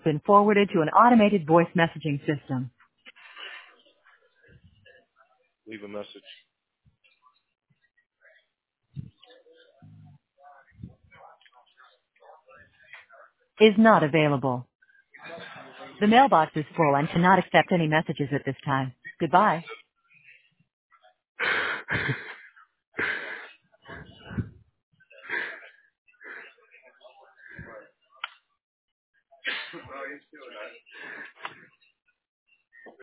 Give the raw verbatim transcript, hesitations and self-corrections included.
Been forwarded to an automated voice messaging system. Leave a message. Is not available. The mailbox is full and cannot accept any messages at this time. Goodbye.